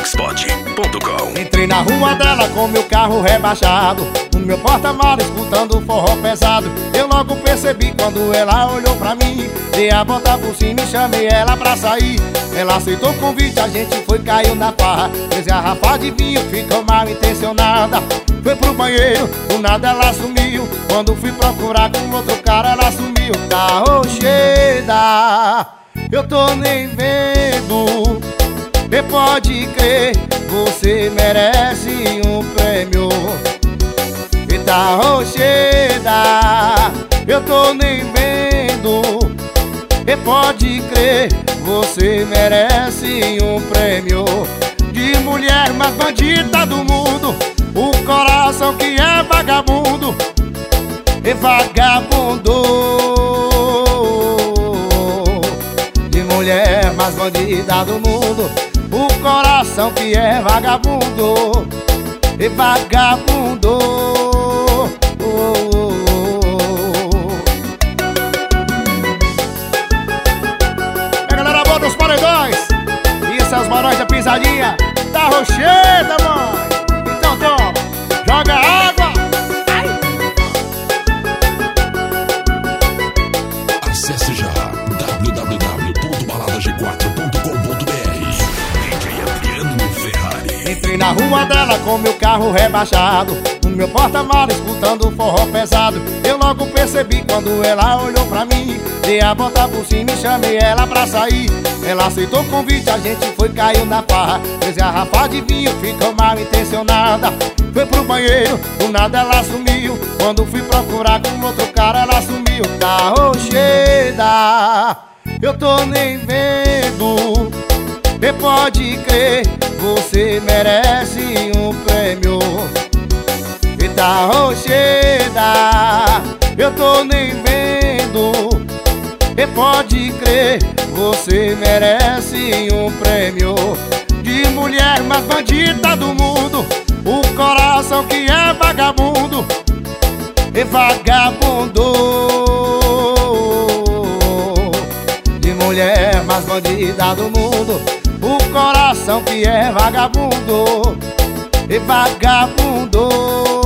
blogspot.com. Entrei na rua dela com meu carro rebaixado, no meu porta-malas escutando forró pesado. Eu logo percebi quando ela olhou pra mim, dei a volta por cima e chamei ela pra sair. Ela aceitou o convite, a gente foi, caiu na farra. 3 garrafas de vinho, ficou mal intencionada. Foi pro banheiro, do nada ela sumiu. Quando fui procurar com outro cara, ela sumiu. Tá rocheda, eu tô nem vendo. E pode crer, você merece um prêmio. E tá rocheda, eu tô nem vendo. E pode crer, você merece um prêmio. De mulher mais bandida do mundo, o coração que é vagabundo. E vagabundo. De mulher mais bandida do mundo, o coração que é vagabundo. E vagabundo. É, galera boa dos paredões. Isso é os barões da pisadinha. Tá rocheda, mãe. Então toma, joga água. Acesse já www.baladag4.com.br. Entrei na rua dela com meu carro rebaixado, no meu porta-malas escutando forró pesado. Eu logo percebi quando ela olhou pra mim, dei a volta por cima e chamei ela pra sair. Ela aceitou o convite, a gente foi, caiu na farra. 3 garrafas de vinho, ficou mal intencionada. Foi pro banheiro, do nada ela sumiu. Quando fui procurar com outro cara, ela sumiu. Tá rocheda, eu tô nem vendo. E pode crer, você merece um prêmio. E tá rocheda, eu tô nem vendo. E pode crer, você merece um prêmio. De mulher mais bandida do mundo, o coração que é vagabundo. E vagabundo. De mulher mais bandida do mundo, o coração que é vagabundo. E vagabundo.